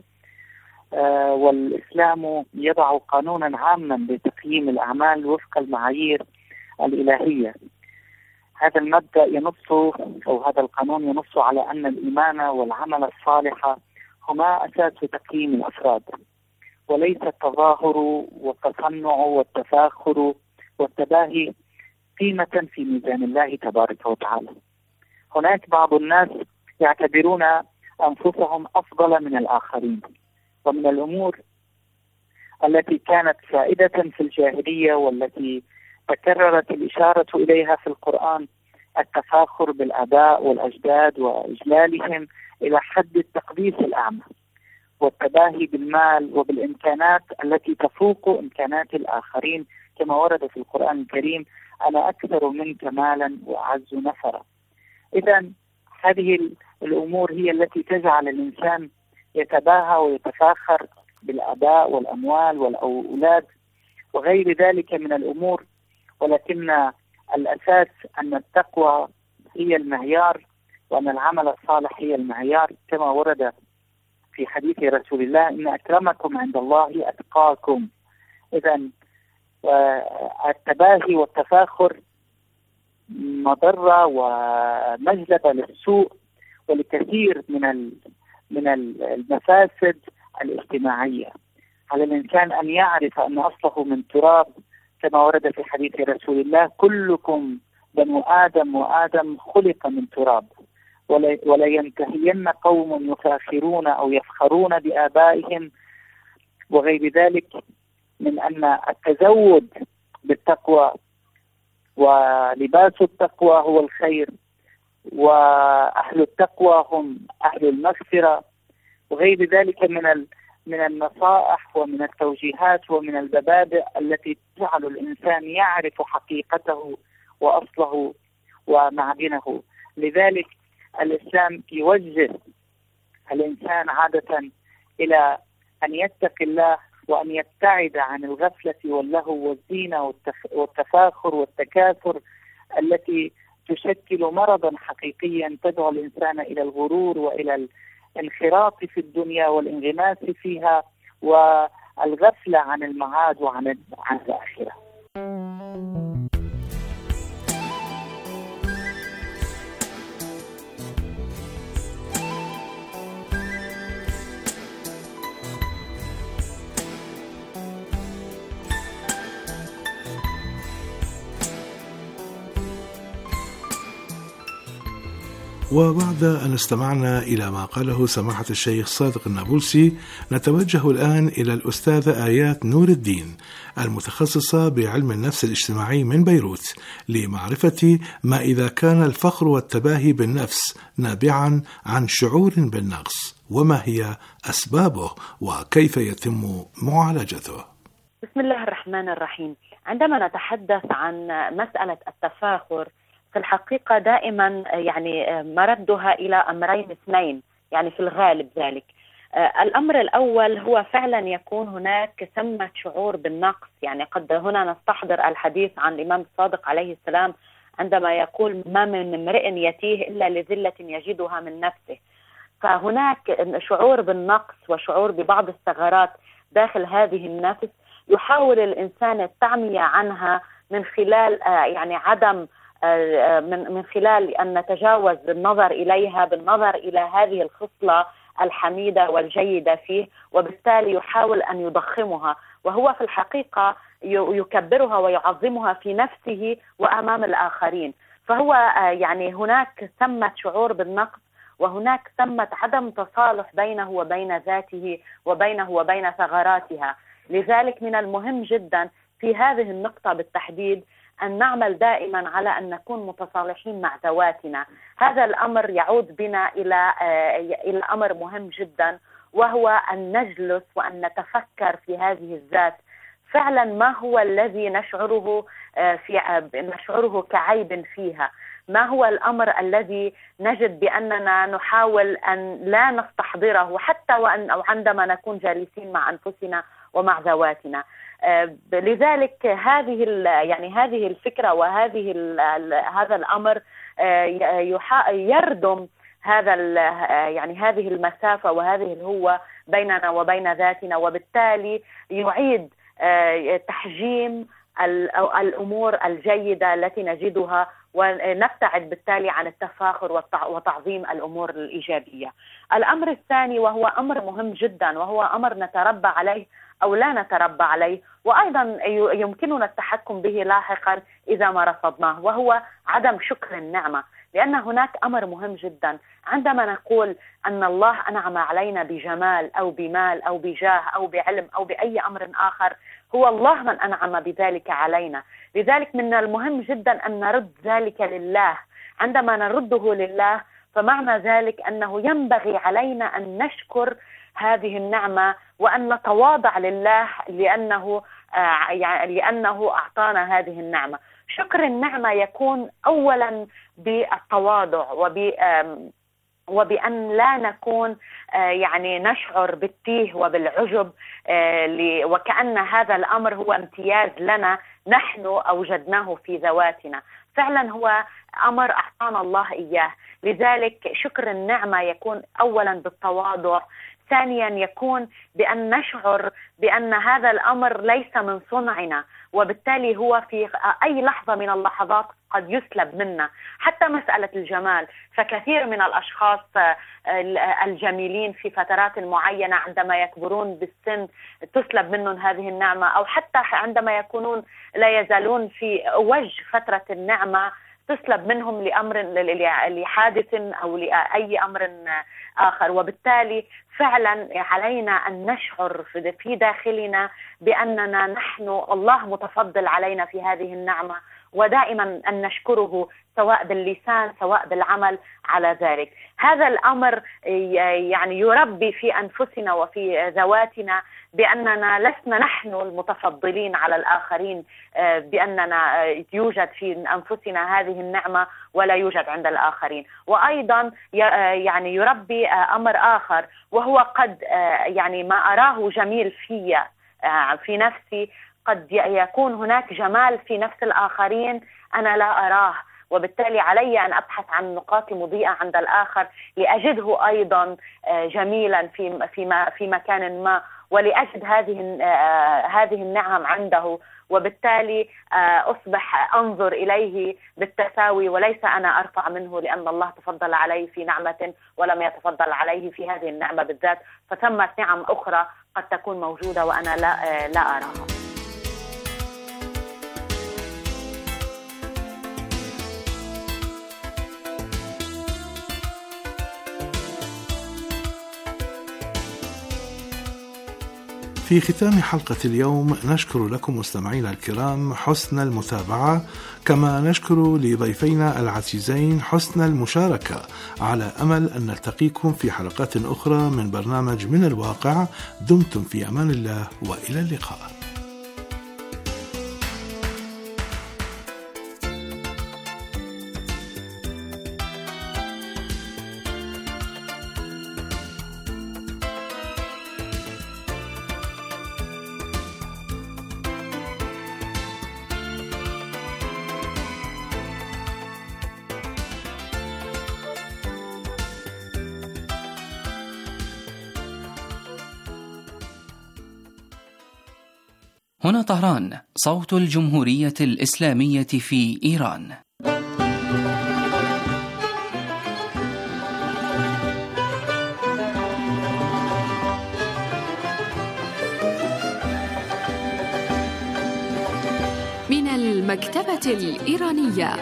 O: والإسلام يضع قانونا عاما لتقييم الأعمال وفق المعايير الإلهية. هذا المبدأ ينص، أو هذا القانون ينص على أن الإيمان والعمل الصالح هما أساس تقييم الأفراد، وليس التظاهر والتصنع والتفاخر والتباهي قيمة في ميزان الله تبارك وتعالى. هناك بعض الناس يعتبرون أنفسهم أفضل من الآخرين، ومن الأمور التي كانت سائدة في الجاهلية والتي تكررت الإشارة إليها في القرآن التفاخر بالآباء والأجداد وإجلالهم إلى حد التقديس الأعمى، والتباهي بالمال وبالإمكانات التي تفوق إمكانات الآخرين، كما ورد في القرآن الكريم: أنا أكثر منك مالا وأعز نفرا. إذا هذه الأمور هي التي تجعل الإنسان يتباهى ويتفاخر بالآباء والأموال والأولاد وغير ذلك من الأمور، ولكن الأساس أن التقوى هي المعيار، وأن العمل الصالح هي المعيار، كما ورد في حديث رسول الله: إن أكرمكم عند الله أتقاكم. إذا التباهي والتفاخر مضرة ومجلبة للسوء ولكثير من المفاسد الاجتماعية. على الإنسان أن يعرف أن أصله من تراب، كما ورد في حديث رسول الله: كلكم بنو آدم وآدم خلق من تراب، ولا ينتهين قوم يفاخرون أو يفخرون بآبائهم وغير ذلك، من أن التزود بالتقوى ولباس التقوى هو الخير، وأهل التقوى هم أهل المغفرة، وغير ذلك من النصائح ومن التوجيهات ومن المبادئ التي تجعل الإنسان يعرف حقيقته وأصله ومعدنه. لذلك الإسلام يوجه الإنسان عادة إلى أن يتقي الله وأن يبتعد عن الغفلة واللهو والزينة والتفاخر والتكاثر التي تشكل مرضا حقيقيا تدعو الإنسان إلى الغرور وإلى الانخراط في الدنيا والانغماس فيها والغفلة عن المعاد وعن الآخرة.
N: وبعد أن استمعنا إلى ما قاله سماحة الشيخ صادق النابلسي، نتوجه الآن إلى الأستاذة آيات نور الدين المتخصصة بعلم النفس الاجتماعي من بيروت، لمعرفة ما إذا كان الفخر والتباهي بالنفس نابعا عن شعور بالنقص، وما هي أسبابه وكيف يتم معالجته.
P: بسم الله الرحمن الرحيم. عندما نتحدث عن مسألة التفاخر في الحقيقة دائما يعني مردها إلى أمرين اثنين، يعني في الغالب ذلك. الأمر الأول هو فعلا يكون هناك ثمة شعور بالنقص، يعني قد هنا نستحضر الحديث عن الإمام الصادق عليه السلام عندما يقول: ما من امرئ يتيه إلا لذلة يجدها من نفسه. فهناك شعور بالنقص وشعور ببعض الثغرات داخل هذه النفس يحاول الإنسان التعمية عنها من خلال يعني عدم من خلال أن نتجاوز النظر إليها بالنظر إلى هذه الخصلة الحميدة والجيدة فيه، وبالتالي يحاول أن يضخمها، وهو في الحقيقة يكبرها ويعظمها في نفسه وأمام الآخرين. فهو يعني هناك ثمة شعور بالنقص، وهناك ثمة عدم تصالح بينه وبين ذاته وبينه وبين ثغراتها. لذلك من المهم جدا في هذه النقطة بالتحديد أن نعمل دائما على أن نكون متصالحين مع ذواتنا. هذا الأمر يعود بنا إلى أمر مهم جدا، وهو أن نجلس وأن نتفكر في هذه الذات. فعلا ما هو الذي نشعره كعيب فيها؟ ما هو الأمر الذي نجد بأننا نحاول أن لا نستحضره حتى عندما نكون جالسين مع أنفسنا ومع ذواتنا؟ لذلك هذه الفكرة وهذه هذا الأمر يردم هذه المسافة وهذه الهوة بيننا وبين ذاتنا، وبالتالي يعيد تحجيم الأمور الجيدة التي نجدها، ونبتعد بالتالي عن التفاخر وتعظيم الأمور الإيجابية. الأمر الثاني وهو أمر مهم جدا، وهو أمر نتربى عليه أو لا نتربى عليه، وأيضا يمكننا التحكم به لاحقا إذا ما رصدناه، وهو عدم شكر النعمة. لأن هناك أمر مهم جدا عندما نقول أن الله أنعم علينا بجمال أو بمال أو بجاه أو بعلم أو بأي أمر آخر، هو الله من أنعم بذلك علينا. لذلك من المهم جدا أن نرد ذلك لله. عندما نرده لله فمعنى ذلك أنه ينبغي علينا أن نشكر هذه النعمة وأن نتواضع لله لأنه أعطانا هذه النعمة. شكر النعمة يكون أولا بالتواضع وبأن لا نكون نشعر بالتيه وبالعجب، وكأن هذا الأمر هو امتياز لنا نحن أوجدناه في ذواتنا. فعلا هو أمر أعطانا الله إياه. لذلك شكر النعمة يكون أولا بالتواضع، ثانيا يكون بأن نشعر بأن هذا الأمر ليس من صنعنا، وبالتالي هو في أي لحظة من اللحظات قد يسلب منا. حتى مسألة الجمال، فكثير من الأشخاص الجميلين في فترات معينة عندما يكبرون بالسن تسلب منهم هذه النعمة، أو حتى عندما يكونون لا يزالون في وجه فترة النعمة تسلب منهم لحادث أو لأي أمر آخر. وبالتالي فعلا علينا أن نشعر في داخلنا بأننا نحن الله متفضل علينا في هذه النعمة، ودائما أن نشكره سواء باللسان سواء بالعمل على ذلك. هذا الأمر يربي في أنفسنا وفي ذواتنا بأننا لسنا نحن المتفضلين على الآخرين، بأننا يوجد في أنفسنا هذه النعمة ولا يوجد عند الآخرين. وأيضا يربي أمر آخر، وهو قد ما أراه جميل في نفسي قد يكون هناك جمال في نفس الآخرين أنا لا أراه، وبالتالي علي أن أبحث عن نقاط المضيئة عند الآخر لأجده أيضا جميلا في مكان ما، ولأجد هذه النعم عنده، وبالتالي أصبح أنظر إليه بالتساوي وليس أنا أرفع منه، لأن الله تفضل عليه في نعمة ولم يتفضل عليه في هذه النعمة بالذات، فثمت نعم أخرى قد تكون موجودة وأنا لا أراها.
N: في ختام حلقة اليوم نشكر لكم مستمعينا الكرام حسن المتابعة، كما نشكر لضيفينا العزيزين حسن المشاركة، على أمل أن نلتقيكم في حلقات أخرى من برنامج من الواقع. دمتم في أمان الله وإلى اللقاء.
Q: هنا طهران، صوت الجمهورية الإسلامية في إيران.
R: من المكتبة الإيرانية.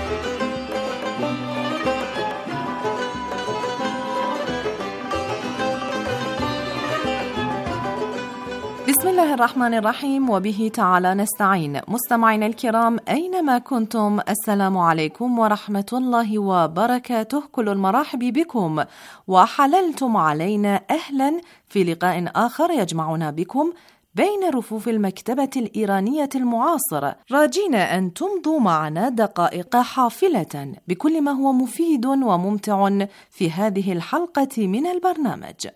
R: بسم الله الرحمن الرحيم، وبه تعالى نستعين. مستمعينا الكرام أينما كنتم، السلام عليكم ورحمة الله وبركاته. كل المرحب بكم، وحللتم علينا أهلا في لقاء آخر يجمعنا بكم بين رفوف المكتبة الإيرانية المعاصرة، راجين أن تمضوا معنا دقائق حافلة بكل ما هو مفيد وممتع في هذه الحلقة من البرنامج.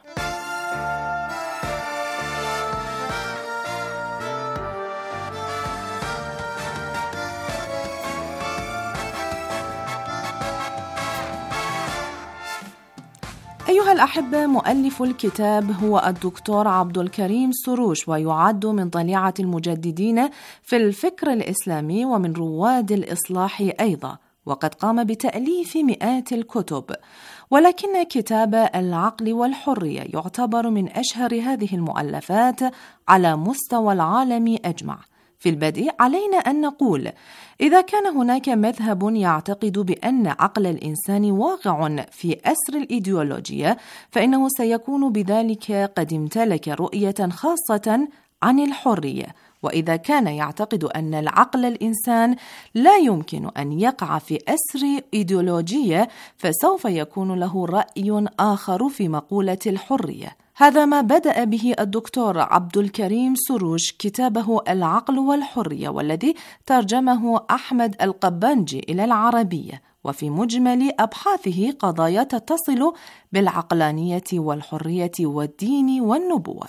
R: أيها الأحبة، مؤلف الكتاب هو الدكتور عبد الكريم سروش، ويعد من طليعة المجددين في الفكر الإسلامي ومن رواد الإصلاح أيضا، وقد قام بتأليف مئات الكتب، ولكن كتاب العقل والحرية يعتبر من أشهر هذه المؤلفات على مستوى العالم أجمع. في البدء علينا أن نقول: إذا كان هناك مذهب يعتقد بأن عقل الإنسان واقع في أسر الإيديولوجية، فإنه سيكون بذلك قد امتلك رؤية خاصة عن الحرية. وإذا كان يعتقد أن العقل الإنسان لا يمكن أن يقع في أسر إيديولوجية، فسوف يكون له رأي آخر في مقولة الحرية. هذا ما بدأ به الدكتور عبد الكريم سروش كتابه العقل والحرية، والذي ترجمه أحمد القبانجي إلى العربية، وفي مجمل أبحاثه قضايا تتصل بالعقلانية والحرية والدين والنبوة.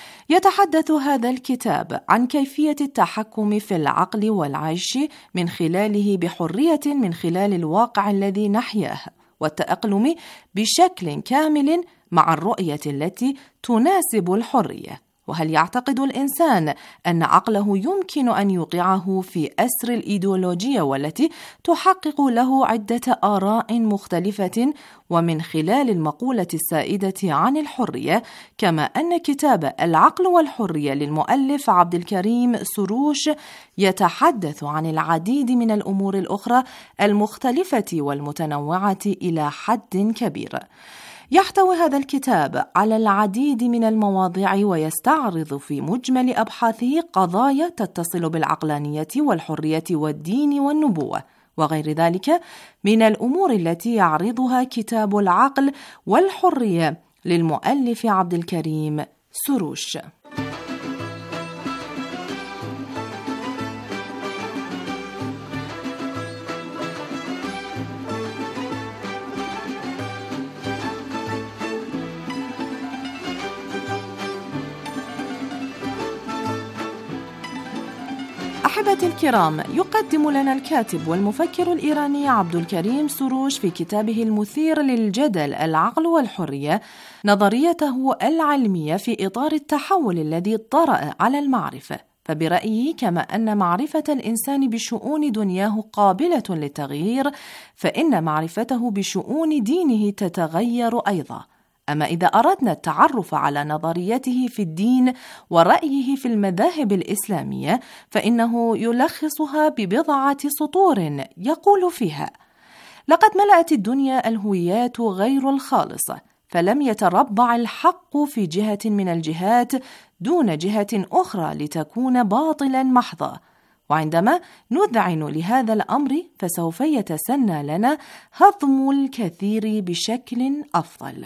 R: يتحدث هذا الكتاب عن كيفية التحكم في العقل والعيش من خلاله بحرية من خلال الواقع الذي نحياه، والتأقلم بشكل كامل مع الرؤية التي تناسب الحرية. وهل يعتقد الإنسان أن عقله يمكن أن يوقعه في أسر الإيديولوجية والتي تحقق له عدة آراء مختلفة ومن خلال المقولة السائدة عن الحرية؟ كما أن كتاب العقل والحرية للمؤلف عبد الكريم سروش يتحدث عن العديد من الأمور الأخرى المختلفة والمتنوعة إلى حد كبير. يحتوي هذا الكتاب على العديد من المواضيع، ويستعرض في مجمل أبحاثه قضايا تتصل بالعقلانية والحرية والدين والنبوة وغير ذلك من الأمور التي يعرضها كتاب العقل والحرية للمؤلف عبد الكريم سروش. أحبتي الكرام، يقدم لنا الكاتب والمفكر الإيراني عبد الكريم سروش في كتابه المثير للجدل العقل والحرية نظريته العلمية في إطار التحول الذي طرأ على المعرفة. فبرأيه كما أن معرفة الإنسان بشؤون دنياه قابلة للتغيير، فإن معرفته بشؤون دينه تتغير أيضا. أما إذا أردنا التعرف على نظريته في الدين ورأيه في المذاهب الإسلامية، فإنه يلخصها ببضعة سطور يقول فيها: لقد ملأت الدنيا الهويات غير الخالصة، فلم يتربع الحق في جهة من الجهات دون جهة أخرى لتكون باطلا محضا. وعندما نذعن لهذا الأمر فسوف يتسنى لنا هضم الكثير بشكل أفضل.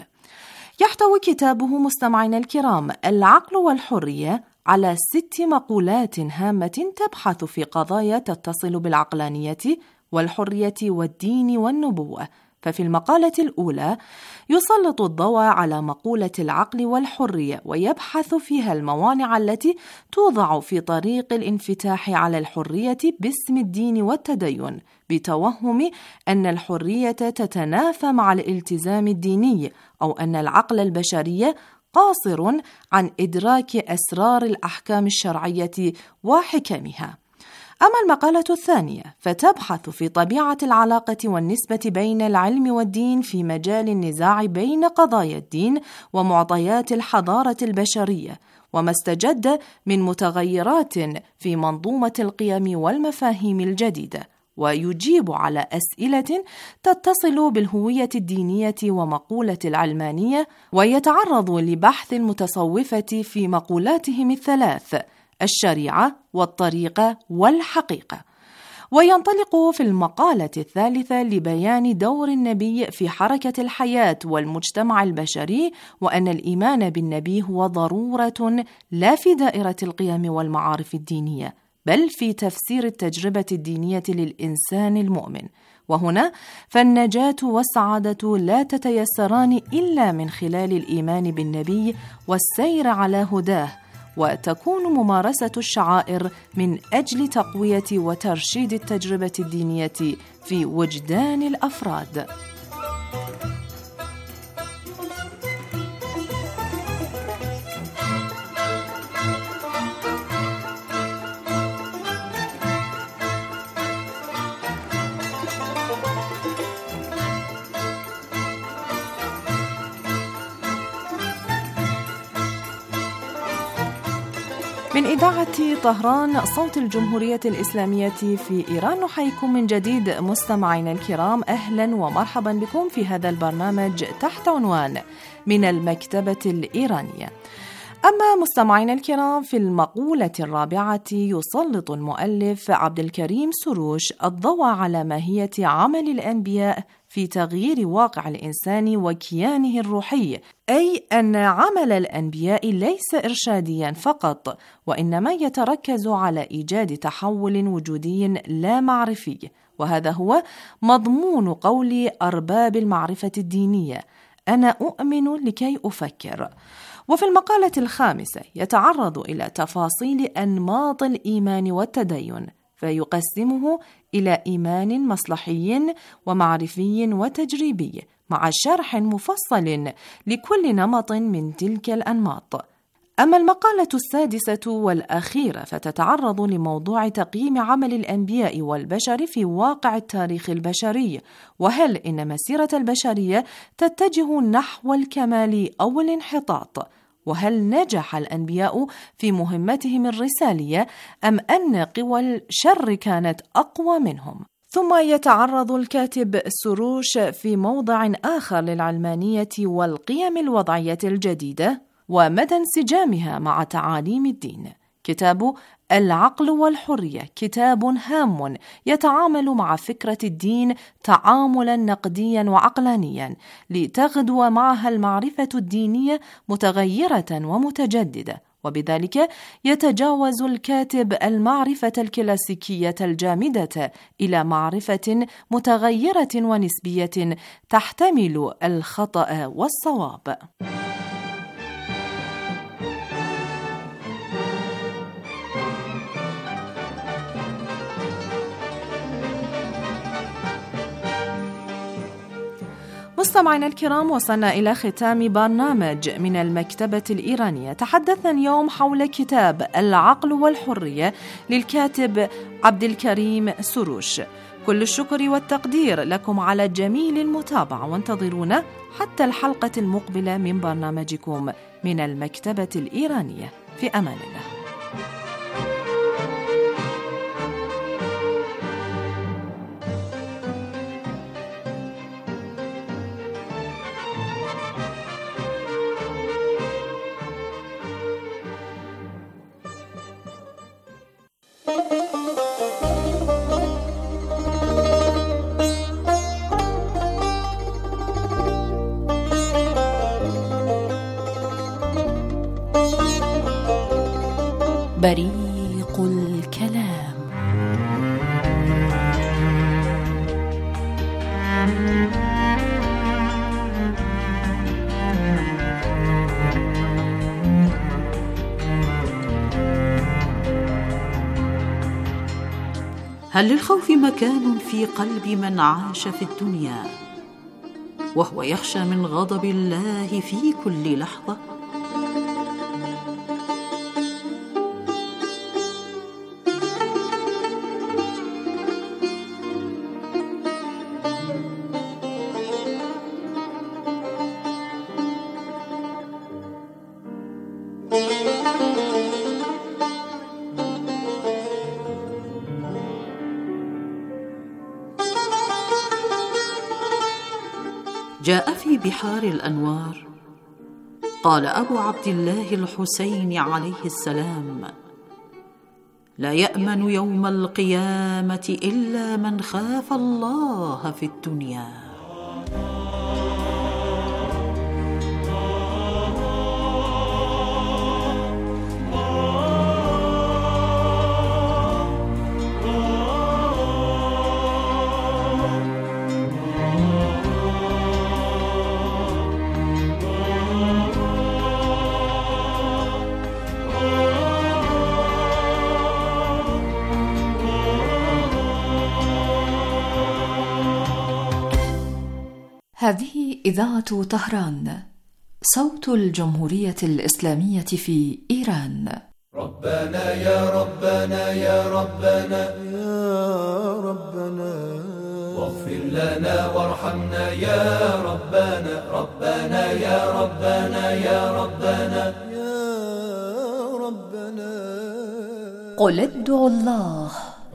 R: يحتوي كتابه مستمعينا الكرام العقل والحرية على 6 مقولات هامة تبحث في قضايا تتصل بالعقلانية والحرية والدين والنبوة. ففي المقالة الأولى يسلط الضوء على مقولة العقل والحرية، ويبحث فيها الموانع التي توضع في طريق الانفتاح على الحرية باسم الدين والتدين، بتوهم أن الحرية تتنافى مع الالتزام الديني، أو أن العقل البشري قاصر عن إدراك أسرار الأحكام الشرعية وحكمها. أما المقالة الثانية فتبحث في طبيعة العلاقة والنسبة بين العلم والدين في مجال النزاع بين قضايا الدين ومعطيات الحضارة البشرية، وما استجد من متغيرات في منظومة القيم والمفاهيم الجديدة، ويجيب على أسئلة تتصل بالهوية الدينية ومقولة العلمانية، ويتعرض لبحث المتصوفة في مقولاتهم الثلاث: الشريعة والطريقة والحقيقة. وينطلق في المقالة الثالثة لبيان دور النبي في حركة الحياة والمجتمع البشري، وأن الإيمان بالنبي هو ضرورة لا في دائرة القيم والمعارف الدينية، بل في تفسير التجربة الدينية للإنسان المؤمن. وهنا فالنجاة والسعادة لا تتيسران إلا من خلال الإيمان بالنبي والسير على هداه، وتكون ممارسة الشعائر من أجل تقوية وترشيد التجربة الدينية في وجدان الأفراد. من إذاعة طهران صوت الجمهورية الإسلامية في إيران، نحييكم من جديد مستمعينا الكرام. أهلا ومرحبا بكم في هذا البرنامج تحت عنوان من المكتبة الإيرانية. أما مستمعينا الكرام، في المقولة الرابعة يسلط المؤلف عبد الكريم سروش الضوء على ماهية عمل الأنبياء في تغيير واقع الإنسان وكيانه الروحي، أي أن عمل الأنبياء ليس إرشاديا فقط، وإنما يتركز على إيجاد تحول وجودي لا معرفي، وهذا هو مضمون قول أرباب المعرفة الدينية: أنا أؤمن لكي أفكر. وفي المقالة الخامسة يتعرض إلى تفاصيل أنماط الإيمان والتدين، فيقسمه إلى إيمان مصلحي ومعرفي وتجريبي، مع شرح مفصل لكل نمط من تلك الأنماط. أما المقالة السادسة والأخيرة فتتعرض لموضوع تقييم عمل الأنبياء والبشر في واقع التاريخ البشري، وهل إن مسيرة البشرية تتجه نحو الكمال أو الانحطاط، وهل نجح الأنبياء في مهمتهم الرسالية أم أن قوى الشر كانت أقوى منهم. ثم يتعرض الكاتب سروش في موضع آخر للعلمانية والقيم الوضعية الجديدة ومدى انسجامها مع تعاليم الدين. كتاب العقل والحرية كتاب هام يتعامل مع فكرة الدين تعاملا نقديا وعقلانيا، لتغدو معها المعرفة الدينية متغيرة ومتجددة، وبذلك يتجاوز الكاتب المعرفة الكلاسيكية الجامدة إلى معرفة متغيرة ونسبية تحتمل الخطأ والصواب. مستمعينا الكرام، وصلنا إلى ختام برنامج من المكتبة الإيرانية. تحدثنا اليوم حول كتاب العقل والحرية للكاتب عبد الكريم سروش. كل الشكر والتقدير لكم على جميل المتابعة، وانتظرونا حتى الحلقة المقبلة من برنامجكم من المكتبة الإيرانية. في أمان الله.
L: بريق الكلام. هل للخوف مكان في قلب من عاش في الدنيا وهو يخشى من غضب الله في كل لحظة؟ جاء في بحار الأنوار قال أبو عبد الله الحسين عليه السلام: لا يأمن يوم القيامة إلا من خاف الله في الدنيا.
S: هذه إذاعة طهران صوت الجمهورية الإسلامية في إيران.
T: ربنا يا ربنا يا ربنا يا ربنا واغفر لنا وارحمنا يا ربنا ربنا يا ربنا يا ربنا يا ربنا
S: قل ادعوا الله.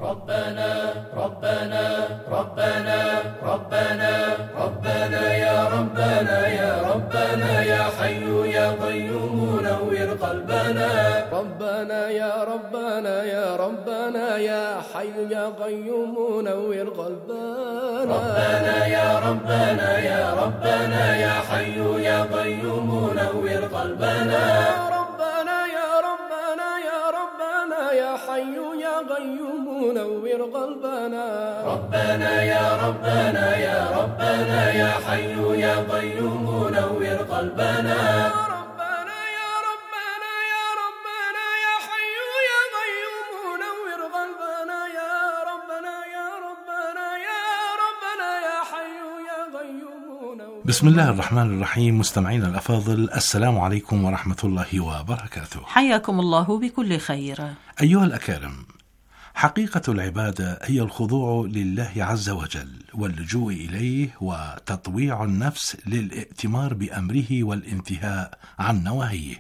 T: ربنا ربنا ربنا ربنا ربنا يا ربنا يا ربنا يا حي يا قيوم نور قلبنا. ربنا يا ربنا يا ربنا يا حي يا قيوم نور قلبنا. ربنا يا ربنا يا ربنا يا حي يا قيوم نور قلبنا. ربنا يا ربنا يا ربنا يا حي يا قيوم نور قلبنا. ربنا يا ربنا يا ربنا يا حي يا قيوم نور قلبنا. ربنا يا ربنا يا ربنا يا حي يا قيوم نور قلبنا. يا ربنا يا ربنا يا ربنا يا حي يا قيوم نور.
N: بسم الله الرحمن الرحيم. مستمعينا الأفاضل، السلام عليكم ورحمة الله وبركاته.
R: حياكم الله بكل خير.
N: أيها الأكارم، حقيقة العبادة هي الخضوع لله عز وجل واللجوء إليه وتطويع النفس للائتمار بأمره والانتهاء عن نواهيه.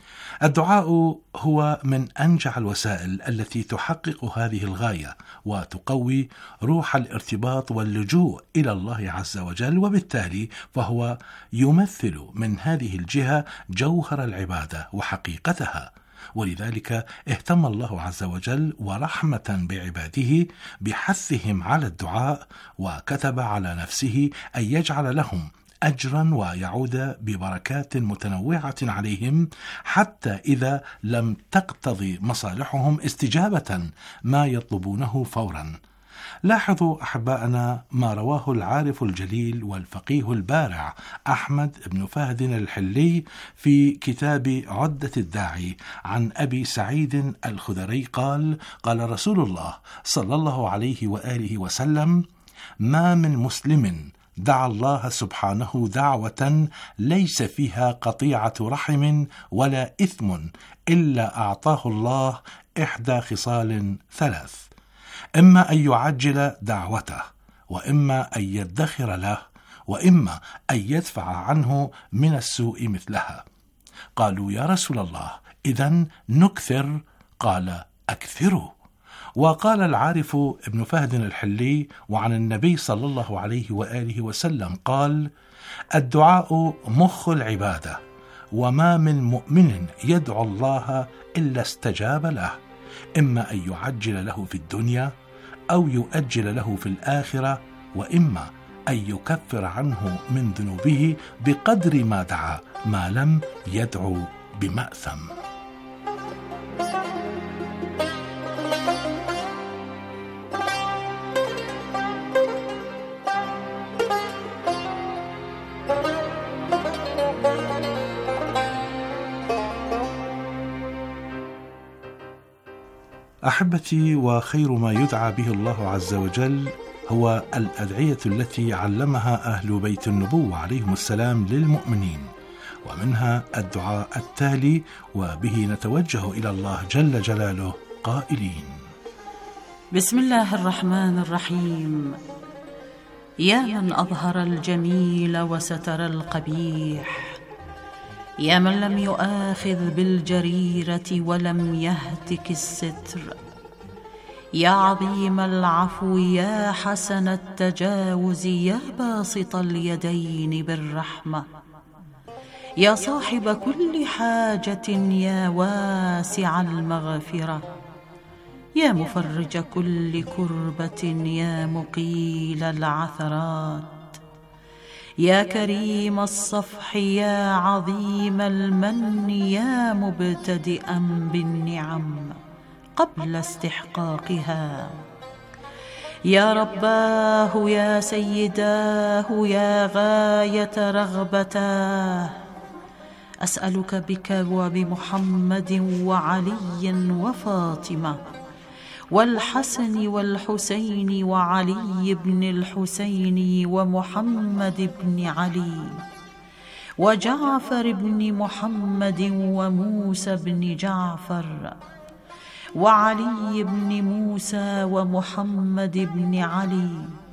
N: الدعاء هو من أنجع الوسائل التي تحقق هذه الغاية وتقوي روح الارتباط واللجوء إلى الله عز وجل، وبالتالي فهو يمثل من هذه الجهة جوهر العبادة وحقيقتها. ولذلك اهتم الله عز وجل ورحمة بعباده بحثهم على الدعاء، وكتب على نفسه أن يجعل لهم أجرا ويعود ببركات متنوعة عليهم، حتى إذا لم تقتضي مصالحهم استجابة ما يطلبونه فورا. لاحظوا أحباءنا ما رواه العارف الجليل والفقيه البارع أحمد بن فهد الحلي في كتاب عدة الداعي عن أبي سعيد الخدري قال: قال رسول الله صلى الله عليه وآله وسلم: ما من مسلم دعا الله سبحانه دعوة ليس فيها قطيعة رحم ولا إثم إلا أعطاه الله إحدى خصال ثلاث: إما أن يعجل دعوته، وإما أن يدخر له، وإما أن يدفع عنه من السوء مثلها. قالوا: يا رسول الله، إذن نكثر؟ قال: أكثروا. وقال العارف ابن فهد الحلي وعن النبي صلى الله عليه وآله وسلم قال: الدعاء مخ العبادة، وما من مؤمن يدعو الله إلا استجاب له، إما أن يعجل له في الدنيا أو يؤجل له في الآخرة، وإما أن يكفر عنه من ذنوبه بقدر ما دعا ما لم يدعو بمأثم. أحبتي، وخير ما يدعى به الله عز وجل هو الأدعية التي علمها أهل بيت النبوة عليهم السلام للمؤمنين، ومنها الدعاء التالي، وبه نتوجه إلى الله جل جلاله قائلين:
L: بسم الله الرحمن الرحيم. يا من أظهر الجميل وستر القبيح، يا من لم يؤاخذ بالجريرة ولم يهتك الستر، يا عظيم العفو، يا حسن التجاوز، يا باسط اليدين بالرحمة، يا صاحب كل حاجة، يا واسع المغفرة، يا مفرج كل كربة، يا مقيل العثرات، يا كريم الصفح، يا عظيم المن، يا مبتدئا بالنعم قبل استحقاقها، يا رباه، يا سيداه، يا غاية رغبتاه، أسألك بك وبمحمد وعلي وفاطمة والحسن والحسين وعلي بن الحسين ومحمد بن علي وجعفر بن محمد وموسى بن جعفر وعلي بن موسى ومحمد بن علي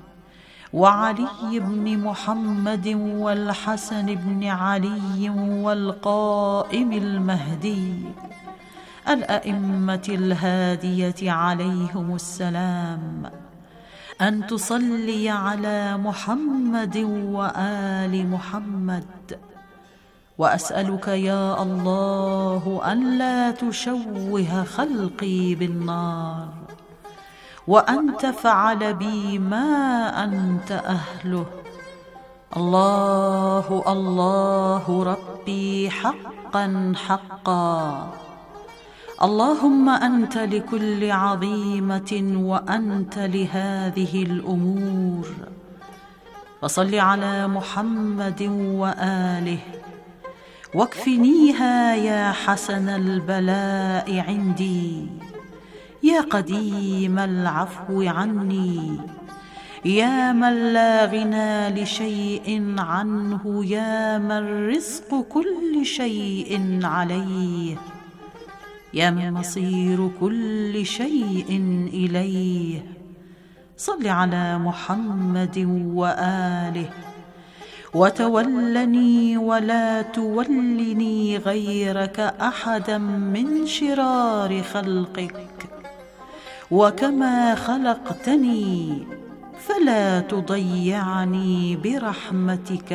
L: وعلي بن محمد والحسن بن علي والقائم المهدي،
U: الأئمة الهادية عليهم السلام، أن تصلي على محمد وآل محمد. وأسألك يا الله أن لا تشوه خلقي بالنار، وأن تفعل بي ما أنت أهله. الله الله ربي حقا حقا. اللهم أنت لكل عظيمة وأنت لهذه الأمور. فصل على محمد وآله، واكفنيها يا حسن البلاء عندي، يا قديم العفو عني، يا من لا غنى لشيء عنه، يا من رزق كل شيء عليه، يا من مصير كل شيء إليه. صل على محمد وآله، وتولني ولا تولني غيرك أحدا من شرار خلقك، وكما خلقتني فلا تضيعني برحمتك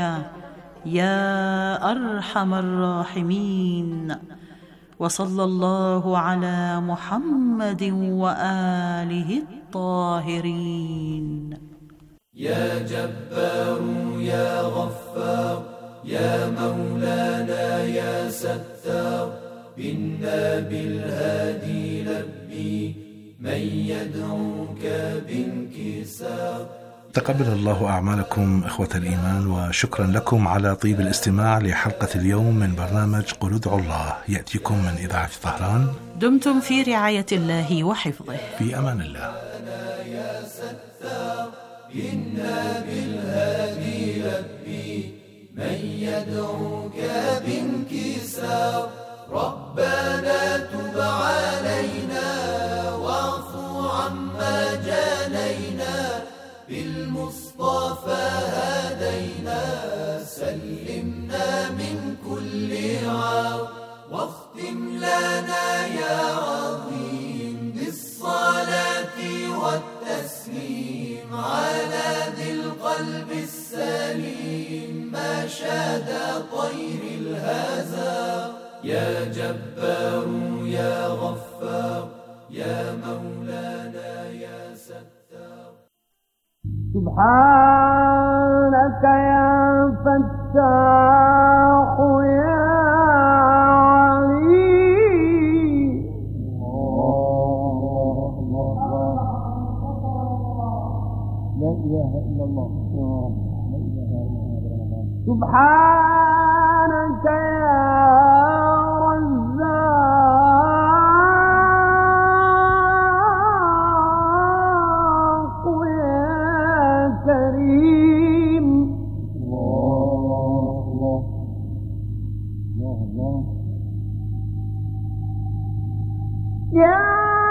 U: يا أرحم الراحمين. وصلى الله على محمد وآله الطاهرين.
T: يا جبار يا غفار يا مولانا يا ستار، بنا بالهادي لبي من يدعوك بانكسار.
N: تقبل الله أعمالكم إخوة الإيمان، وشكرا لكم على طيب الاستماع لحلقة اليوم من برنامج قل ادعوا الله، يأتيكم من إذاعة طهران.
U: دمتم في رعاية الله وحفظه،
N: في أمان الله.
T: يا ستار إنا بالهادي لبي من يدعوك بانكسار. ربنا تب علينا واعفو عما جانينا، بالمصطفى هدينا سلمنا من كل عار. واختم لنا يا عظيم بالصلاة والتسليم على ذي القلب السليم، ما شاد طير الهزار. يا جبار يا غفار يا مولانا يا ستار.
V: سبحانك يا فتاح يا عليم. لا إله إلا الله. سبحانك يا رزاق يا كريم. الله الله الله يا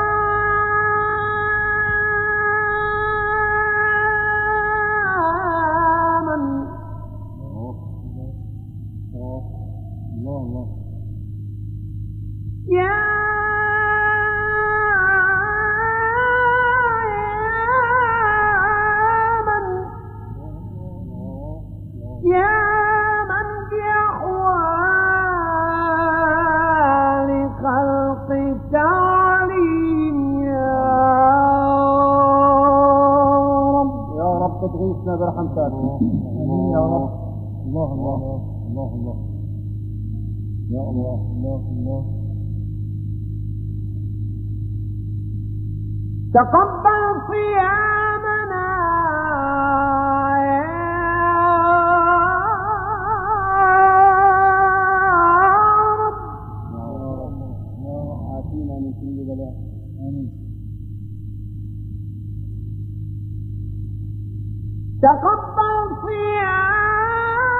V: تغيثنا برحمتك. آمين يا رب. الله الله الله الله يا الله الله الله. تقبل صيام